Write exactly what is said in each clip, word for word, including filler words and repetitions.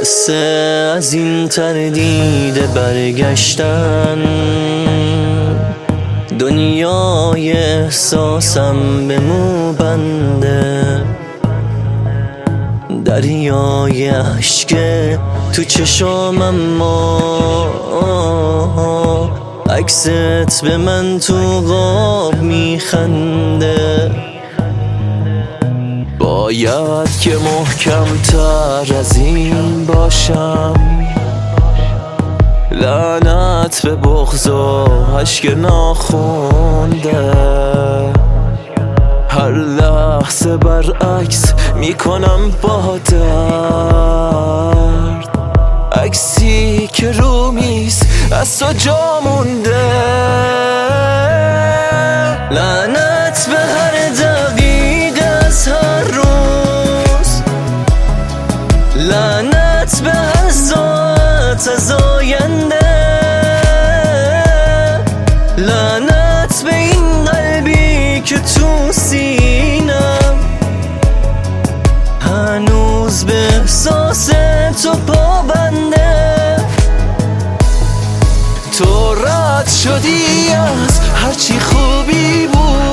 قصه از این تردید برگشتن، دنیای احساسم به مو بنده، دریای عشق تو چشامم، ما عکست به من تو خواب میخنده. باید که محکم تر از این باشم، لعنت به بغض و عشق ناخونده، هر لحظه برعکس میکنم با درد، عکسی که رو میز از تو جا مونده. لعنت به هر دقیقه از هر روز، لعنت به هر ساعت از آینده، لعنت به این قلبی که تو سینم هنوز به احساس تو پابنده. تو رد شدی از هرچی خوبی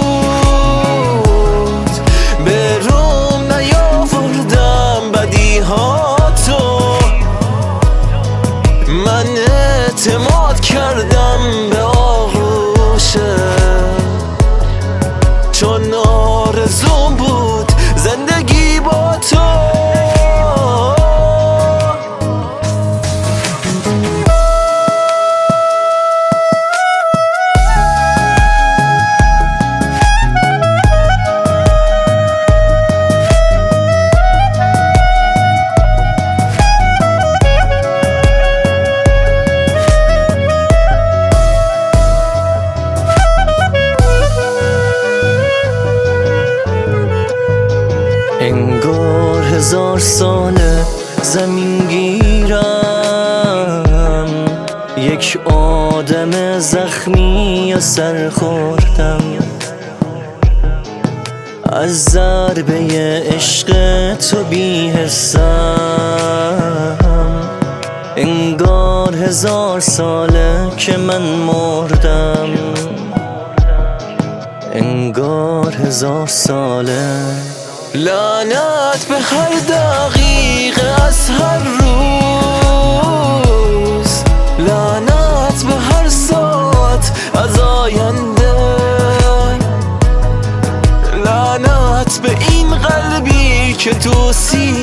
بود، به روم نیاوردم بدی ها تو، من اعتماد کردم به آغوشه، چون آرزوم بود زندگی با تو. انگار هزار ساله زمین گیرم، یک آدم زخمی و سر خوردم، از ضربه عشق تو بی حسم. انگار هزار ساله که من مردم، انگار هزار ساله. لعنت به هر دقیقه از هر روز، لعنت به هر ساعت از آینده، لعنت به این قلبی که تو سینم